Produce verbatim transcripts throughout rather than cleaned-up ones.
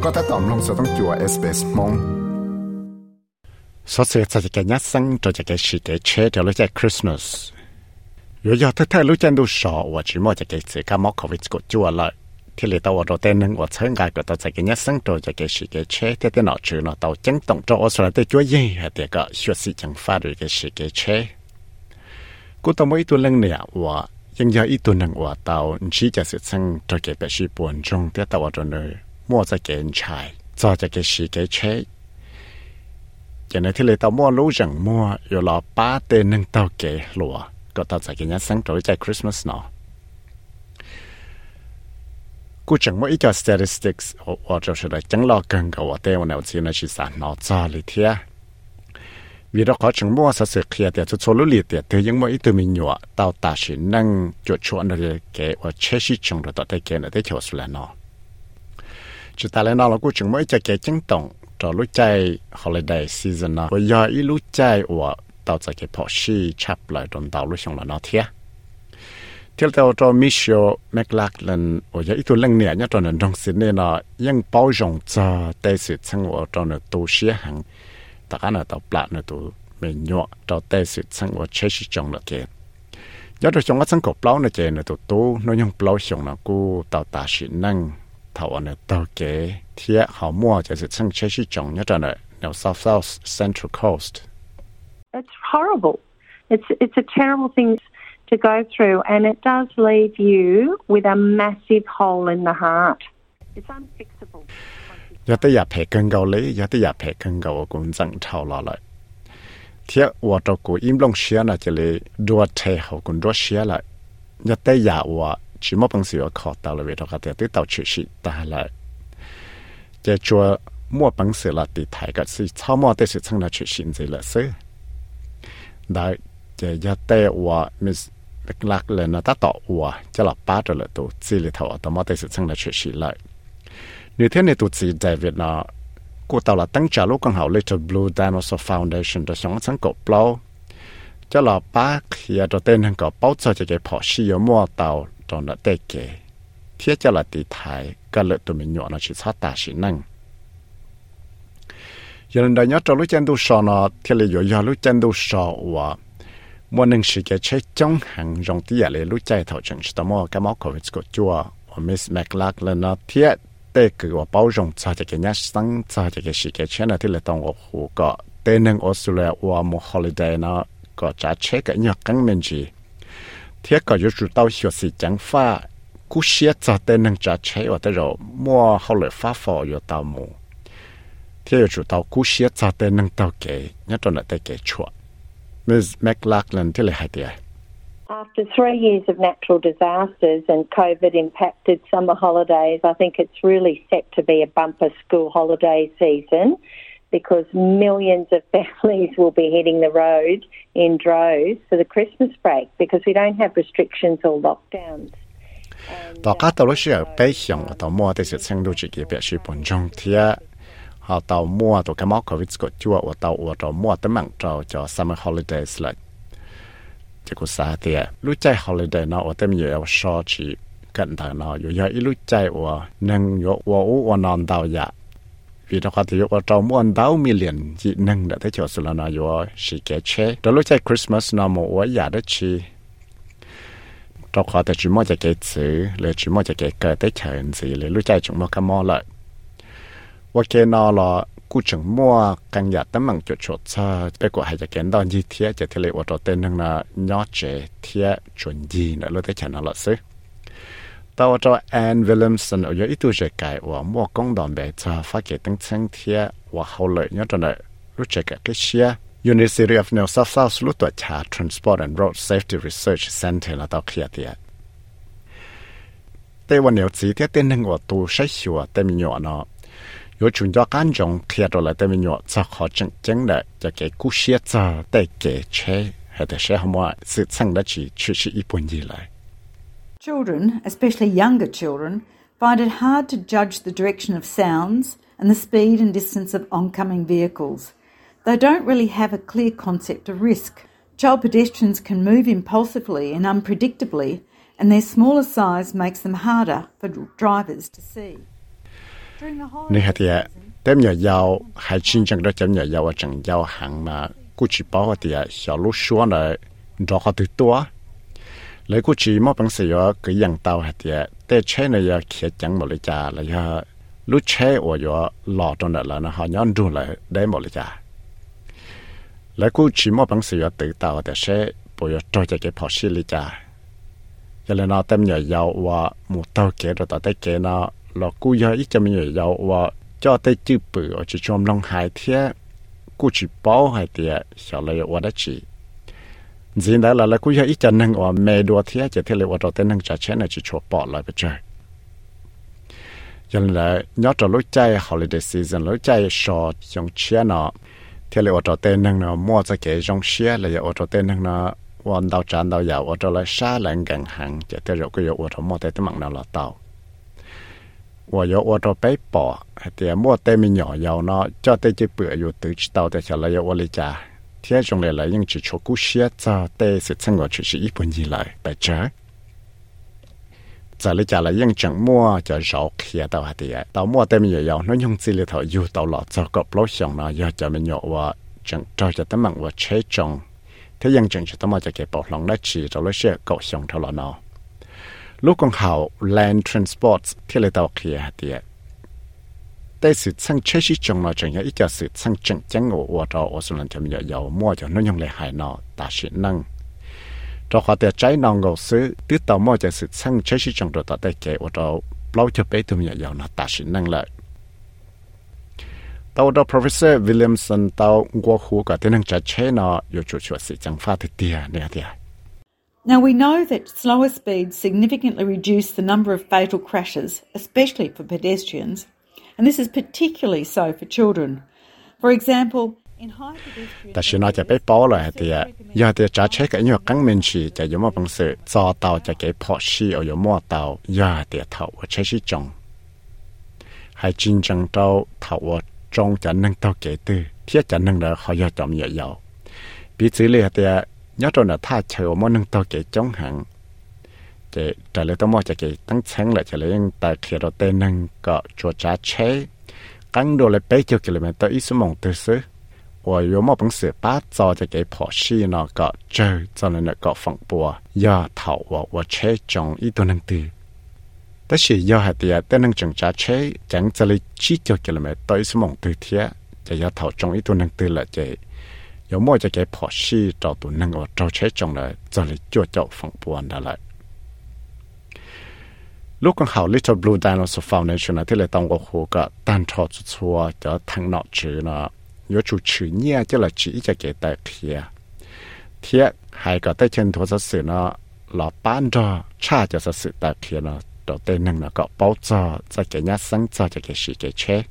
ก็ถ้าตอมลงสต้องจัว เอส บี เอส มงสอเสียจะแก่ยัดสังจะแก่ชีแก่เชเดี๋ยวรู้ใจคริสต์มาสอยู่ยอดถ้ารู้จันดูสอว่าจีมอจะแก่เสียก้ามอกเขาวิจกจัวเลยที่เลยตัวเราเต้นนึงว่าเชิงกายก็ตัวจะแก่ยัดสังจะแก่ชีแก่เชที่เต้นหนอชื่อหนอตัวจังต้องจะอสระเตจัวยี่เหตุก็ชัวสิจังฟ้าด้วยแก่ชีแก่เชกูต้องไม่ตัวเรื่องเนี่ยว่ายังยาอีตัวหนึ่งว่าเตาชี้จะสิสังจะแก่แบบชีปวนจงเตี้ยตัวตัวเนยมั่วจะแก่ชายจะจะแก่ชีแก่เชอย่างในที่เลยตามั่วรู้จังมั่วอยู่รอป้าเต้นนึงเตาเก๋หลัวก็ตาจะกินยัดสังโดยใจคริสต์มาสเนาะกูจังมั่วอีจอ statistics ว่าจะสุดจังรอเกินกับว่าเต้วันเอาที่ในชีสานนอจาลิเทียวิธีขอจังมั่วสักเสียเคลียร์แต่จะโซลุลิเตียเธอยังมั่วอีตัวมีหนัวเตาตาชินนั่งจุดชวนอะไรเก๋ว่าเชชิจังเราต่อได้เก๋ในที่เขียวสุดแล้วเนาะจุดตาแล้วเนาะเรากูจังมั่วอีจะเก๋จังตรงจะรู้ใจ holiday season นะว่าอย่าอีรู้ใจว่า到这个跑西差不来中道路上了那天，听到这米修麦克伦，我有一段两年，一段人中时呢呢，因包容着但是称我这呢都些行，大家呢都不呢都没用，这但是称我确实中了嘅，有的上我称个包呢嘅呢都都，那用包上呢กู到大学能，头呢到嘅天好末就是称确实中，一段呢 New South South Central Coast。It's horrible. It's it's a terrible thing to go through, and it does leave you with a massive hole in the heart. It's unfixable. 有啲人皮更夠你，有啲人皮更夠我咁爭吵落嚟。貼我到個陰龍寫啦，就你多睇好咁多寫啦。有啲人話只冇本事我考到了，為咗佢哋啲到處是，但係啦，就做冇本事啦，啲睇嘅是超冇啲是稱嚟出現咗啦，所以。ได้จะยัดเตะว่ามิสหลักเลยนะถ้าต่อว่าจะหลับป้าจะเลยตัวจีเลยเท่าตัวมาได้สุดทั้งในชีวิตเลยนี่ที่ในตัวจีเดวิดนะกูตอนละตั้งใจลูกของเขา Little Blue Dinosaur Foundation จะส่งสังกัดเปล่าจะหลับป้าเขียนตัวเต้นทั้งกับเป้าจะจะเก็บพอชียมั่วเตาตอนนั้นเตะเก๋เที่ยจะหลับตีไทยก็เลยตัวมีหยวนชีวิตตาชินั่งยันได้ยอดจะรู้จันดูสอนอที่เลยอยู่ยอรู้จันดูสอว่าวันหนึ่งสิแกใช้จ้องหังยงที่อยากเลยรู้ใจเท่าจังสตอมอกับมอควิสก็จัวว่ามิสแมคลักเลยนะเที่ยเตะคือว่าเป้าจงจะจะแกยัดสังจะจะแกสิแกเช่นที่เลยต้องว่าหูก็เตนึงออสเตรเลียว่าโมฮอลิเดย์นะก็จะเช็คกันอย่างกังเมนจีเที่ยก็อยู่จุดเต้าหัวสีจังฟ้ากูเชียจะเตนึงจะเช็คว่าแต่เรามัวเขาเลยฟ้าฟออยู่เต้ามูที่อยู่จุดเตากู้เชียจะเต้นนั่งเตาเก๋เนี่ยตอนนั้นเตเก๋ชัวมิสแมคลาคลันที่เลยหายไป After three years of natural disasters and COVID impacted summer holidays, I think it's really set to be a bumper school holiday season because millions of families will be hitting the road in droves for the Christmas break because we don't have restrictions or lockdowns. ต่อการตลอดเชื่อไปเหี่ยงต่อมัวแต่สุดซึ่งดูจิเก็บแบบชีพนจงเทียhọ tàu mua tàu cái móc covid có chua ở tàu ở tàu mua tấm mạng tàu cho summer holidays lại chỉ có sao thì lúc chạy holiday nó ở tấm nhiều so chỉ cận thằng nóอยู่ยาอีlúc chạy ở nângอยู่ở ở nón tàu ya vì đó họ thì ở tàu mua tàu million chỉ nâng đã thấy chỗ số là nóอยู่chỉ cái chế đó lúc chạy Christmas nó mua ở ya đó chỉ tàu họ thì chỉ mua cái cái chữเลยchỉ mua cái cái tới chơi gìเลยlúc chạy chúng mua cái mò lạiว่าแกนอลกูจังมั่วกันหยาดตั้งมังจุดชดซาไปกว่าให้จะแกนดอนยีเทียจะทะเลว่าตัวเต้นนั่งน่ะยอดเจเทียจวนยีน่ะรู้ได้ฉันน่ะละซึตัวตัวแอนวิลเลมสันเอาอยู่อีตัวเจไก่ว่ามั่วกงดอนแบบจะฟ้าเกตั้งเชิงเทียว่าเขาเลยยอดตัวน่ะรู้จักกับเชีย University of New South Wales รู้ตัวชา Transport and Road Safety Research Center น่ะตัวเคลียร์เทียแต่วันเดียวจีเทียเต้นนั่งว่าตัวใช้ชัวแต่มีหยอเนาะ有主要干种贴到来的民药，则好正经的，就给古些子带给车，还得是什么是撑得起，确实一般以来。 Children, especially younger children, find it hard to judge the direction of sounds and the speed and distance of oncoming vehicles. They don't really have a clear concept of risk. Child pedestrians can move impulsively and unpredictably, and their smaller size makes them harder for drivers to see. นี่ฮะที่เต็มเหนียวยาวให้จริงจังได้เต็มเหนียวยาวจังยาวห่างมากูจีป้อที่ชาวลูกชัวเลยรอเขาติดตัวเลยกูจีมอบังเสียก็ยังเตาฮะที่แต่ใช้ในยาเขียจังหมดเลยจ้าเลยฮะลูกใช้ว่าอยู่หล่อตรงนั้นแล้วนะฮะย้อนดูเลยได้หมดเลยจ้าแล้วกูจีมอบังเสียติดเตาแต่ใช้ปอยจอยจะเก็บพอชิลิจ้ายังเลยนะเต็มเหนียวยาวว่าหมู่เตาเกเราต่อได้เกนะเรากูยาอีจะมีเหนียวยาวว่าcho tới chữ bự ở chỉ trong lòng hai thế, cú chỉ bảo hai thế, sau này ở đó chỉ, giờ này là là cú giờ ít chân năng ở mẹ đua thế, chỉ thế là ở đó tên năng trả钱này chỉ cho bỏ lại bây giờ, giờ là nhớ cho lối chơi holiday season lối chơi short trong xe nó, thế là ở đó tên năng nó mua cho cái trong xe là ở đó tên năng nó hoàn đầu tràn đầu giàu ở đó là xa lạnh gần hàng, chỉ thế rồi cái ở đó mua tới tấm bằng nào là tàu. 我有我做背包，แต่莫对面鸟有呢，叫对这不有得知道的下来有我哩家，天中来了用只出古些早对是趁我出是一本以来白着，在哩家来用整莫就绕开到下底，到莫对面也有，那用这里头有到了这个不上呢，要叫面鸟我整照着他们我车中，他用整是他们就给包lòng来吃，就那些高上头了呢。 ลูกของเขา land transport ที่เราต้องเคลียร์เดียแต่สื่อสั่งเชื่อชิจงเราจังยังอีกจะสื่อสั่งจังจังโอว่าเราอสุนันจะมียาวมั่วจะนั่งยังเลยหายนอตาชินั่งเราขอแต่ใจนองเราซื้อติดต่อมั่วจะสื่อสั่งเชื่อชิจงเราต่อได้แก่ว่าเราเราจะไปตัวมียาวนอตาชินั่งเลยตัวเรา professor Williamson ตัวกัวหูกับที่นั่งจะใช้นออยู่จุดช่วยสื่อจังฟ้าที่เดียเนี่ยเดีย Now, we know that slower speeds significantly reduce the number of fatal crashes, especially for pedestrians, and this is particularly so for children. For example, in high pedestrian... แต่ฉันน่าจะไปป้อเลยเดียอย่าเดียจะใช้กับอย่างกังเมนชีจะยมบังสือจอเตาจะเก็บพอชีเอาอยู่มั่วเตาอย่าเดียเท่าว่าใช้ชิจงให้จริงจังเตาเท่าว่าจงจะนั่งเตาเกตื้อเทียจะนั่งเลยเขาอย่าจอมเหยียดปีซื้อเลยเดีย nhớ rồi là tha chờ món nâng tao kể chống hạn, để trả lời tao mua cho kể tăng sáng lại trả lời những tài khi đầu tiên nâng có chỗ trả chế, căng đồ lại bảy chục km ít số mong từ xứ, và yếu mà bằng sự bắt cho cho kể phò xí nó có chơi cho nên là có phòng bùa, do thảo và và chế trong ít đồ nâng từ, tất nhiên do hạt tiền tên nâng chẳng trả chế chẳng trả lời chín chục km ít số mong từ thế, cho do thảo trong ít đồ nâng từ là chế. 有么就给跑西找到能够找车中了，这里就叫风不完的了。如果好 Little Blue Dinosaur Foundation 呢，ที่เราต้องหัวก็ตั้งทอดชัวจะทางนอกจือนะ有主持เนี่ย就来只จะ给带贴贴还个带前头是呢老班着差就是是带贴呢到带能那个包着再给人生着就给是给车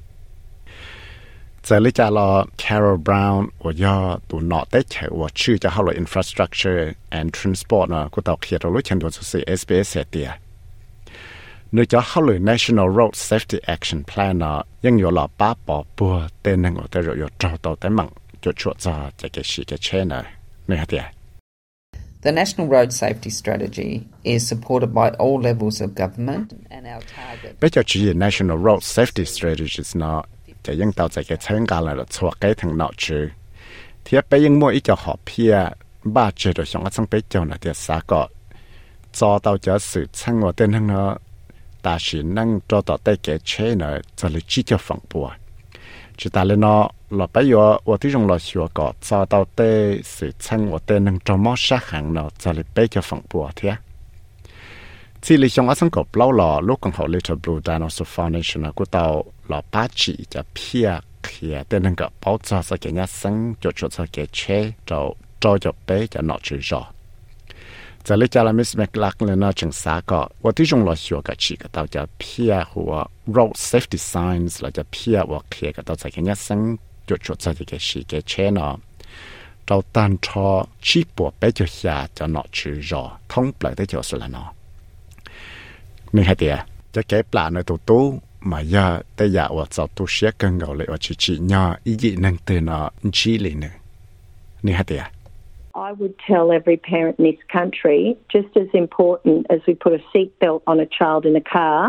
giờ lấy cho lo Carol Brown 我要读脑袋车我去就好了 infrastructure and transport 呢我到去到路前头就是 S B S 的你就好了 National Road Safety Action Plan 呢ยัง有了八宝波แต่能我ได้有找到แต่มั่ง就说着这个是个车呢你看的 The National Road Safety Strategy is supported by all levels of government and our target bây giờ chỉ National Road Safety Strategies 呢 จะยังต่อจากการใช้งานแล้วชัวร์ใกล้ถึงนอกจือเทียบไปยังมั่วอีกจะหอบเพียบ้าเจอโดยช่องก็ต้องไปเจ้าหน้าที่สากลจอต่อจะสื่อช่างว่าเต้นทั้งเนาะตาสีนั่งจอต่อได้แก่เช่เนาะจะเลยชี้จะฝังปัวจุดตาเลยเนาะเราไปอยู่ว่าที่ตรงเราชัวร์ก็จอต่อได้สื่อช่างว่าเต้นนั่งจอมอสักหังเนาะจะเลยไปจะฝังปัวเทียที่ลิชงอาสังกบเล่าหล่อลูกของเขา Little Blue Dinosaur Foundation นะกูเตาหล่อป้าจีจะเพียเขียแต่นั่งกับเป้าจ่อสักแก่ยัดสังจุดจุดสักแก่เช่เจ้าโจจะเป๊จะนอจือจ่อจะเลยจะละมิสแมกลักเลยนะจังสาก็ว่าที่จงเราชัวกับจีก็เตาจะเพียหัว road safety signs เราจะเพียว่าเขียกับเตาสักแก่ยัดสังจุดจุดสักแก่ชีแก่เช่เนาะเจ้าตันชอชีปัวเป๊จะเหียจะนอจือจ่อท้องเปล่าได้เจ้าสุดละเนาะ นี่ฮะเดียจะเก็บปลาในตู้ตู้มาย่าแต่อยากว่าจะตู้เสียกันเก่าเลยว่าชิชิญาอีกนั่งเตือนอ่ะชีเลยเนี่ยนี่ฮะเดีย I would tell every parent in this country, just as important as we put a seatbelt on a child in a car,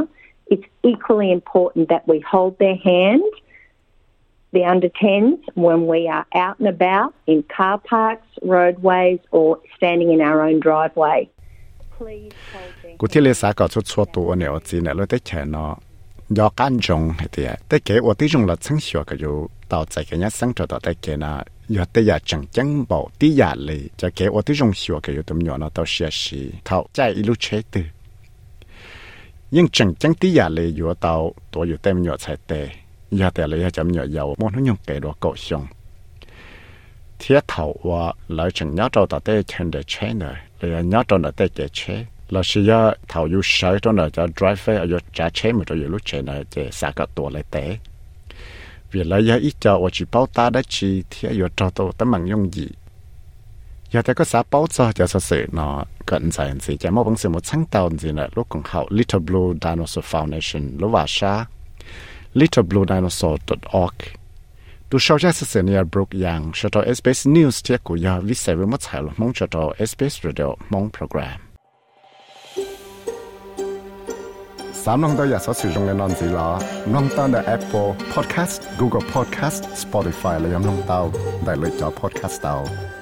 it's equally important that we hold their hand, the under tens, when we are out and about in car parks, roadways, or standing in our own driveway. Please hold their hand. Cụ thể là sao có chút số tụ anh ở trên này lúc tới chơi nó do can trọng hay thế, tới cái ở tí trong là sinh hoạt cái dù tạo ra cái nhát sinh hoạt tới cái na, giờ tới giờ chẳng chẳng bảo tí giờ lì, cho cái ở tí trong hoạt cái dù tụm nhỏ nó tao xia xì, thao chạy ilu chế từ, nhưng chẳng chẳng tí giờ lì dù tao tuổi dù tem nhỏ chạy tệ, giờ tới lì chậm nhỏ giàu, muốn nó nhung cái đó cổ xong, thiết thầu và lại chẳng nhớ trâu tao tới trên để chế nữa, lại nhớ trâu nó tới cái chế. Là chỉ là thầu yêu sợi trong đó cho driver ở trả chế mà rồi lúc chế này để xả cả tổ lại té vì là giờ ít cho ở chỉ bảo ta đã chỉ thì ở cho tổ tấm bằng用gì giờ ta có xả bảo cho cho sự sự nó cận giải gì chỉ một bằng sự một sáng tạo gì là lúc còn học Little Blue Dinosaur Foundation lúc vào xa little blue dinosaur dot org tu sau ra sự sự này broke yang cho to ét bê ét News thì của giờ viết sai với mất sai luôn mong cho to ét bê ét Radio mong program Sám nông tôi giờ sẽ sử dụng cái nón gì là nông tao là Apple Podcast, Google Podcast, Spotify là nông tao đại lựa chọn podcast tao.